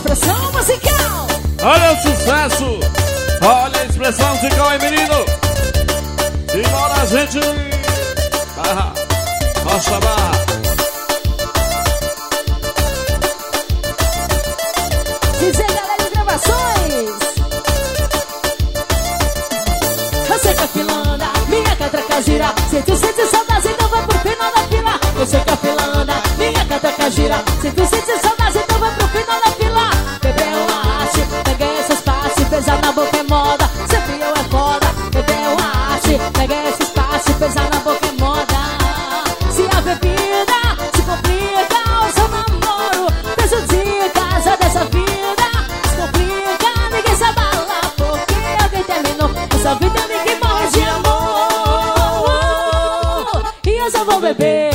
expressão musical. Olha o sucesso, olha a expressão musical, hein, menino? Simbora, gente! Barra, nossa barra. DJ Galera de Gravações. Você que é filanda, minha catraca gira. Se tu sente saudade, então vai pro final da fila. Você que é filanda, minha catraca gira. Se tu sente saudade, então vai pro final da fila. Bebê é uma arte, peguei essas partes, pesar na boca é moda. Sempre eu é foda. Bebê é uma arte, peguei essas partes, pesar na boca é moda. Se a bebida se complica, o seu namoro prejudica a asa dessa vida. Se complica, ninguém se abala, porque alguém terminou essa vida, ninguém morre de amor. E eu só vou beber.